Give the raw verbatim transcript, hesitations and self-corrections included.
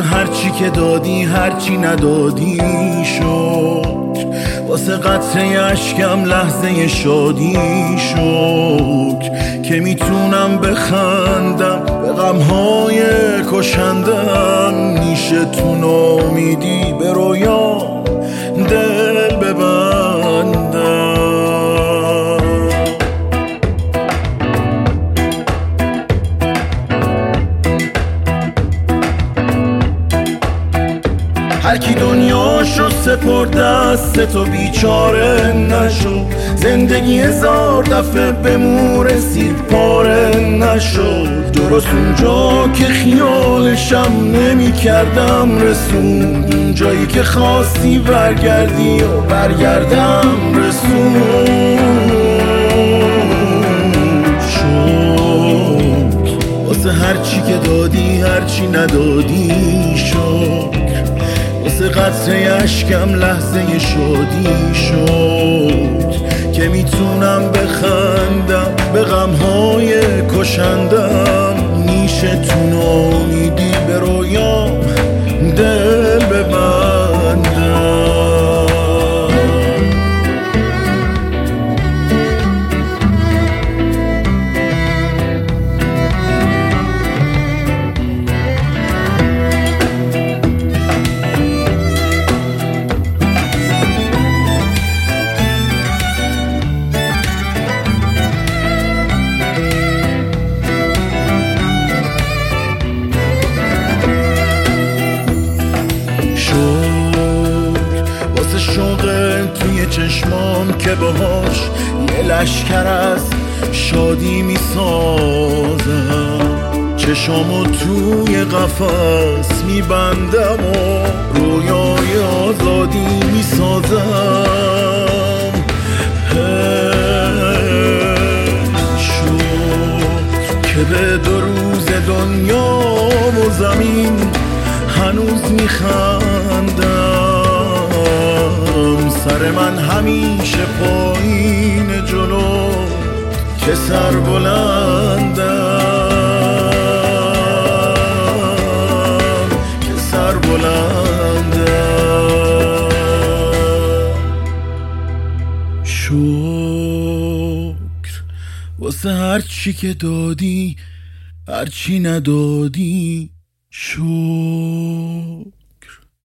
هرچی که دادی هرچی ندادی شکر، واسه قطره اشکم لحظه شادی شکر، که میتونم بخندم به غمهای کشندم، نیشه تو نامیدی به رویا دل ببندم. هرکی دنیاشو سپرد دست تو بیچاره نشو، زندگی هزار دفعه به مو رسید پاره نشو، درست اونجا که خیالشم نمی کردم رسون، اونجایی که خواستی برگردی و برگردم رسون. شکر واسه هرچی که دادی هرچی ندادی شکر، واسه قطره اشکم لحظه شادی شد، که میتونم بخندم به غمهای کشندم، نیشه تو نامیدی به رویام دل ببندم. شوق توی چشمام که باهاش یه لشکر از شادی میسازم، چشامو توی قفس میبندم و رویای آزادی میسازم. شد که به دو روز دنیا و زمین هنوز میخندم، سر من همیشه پایین جلو که سر بلندم، که سر بلندم. شکر واسه هرچی که دادی هرچی ندادی شکر.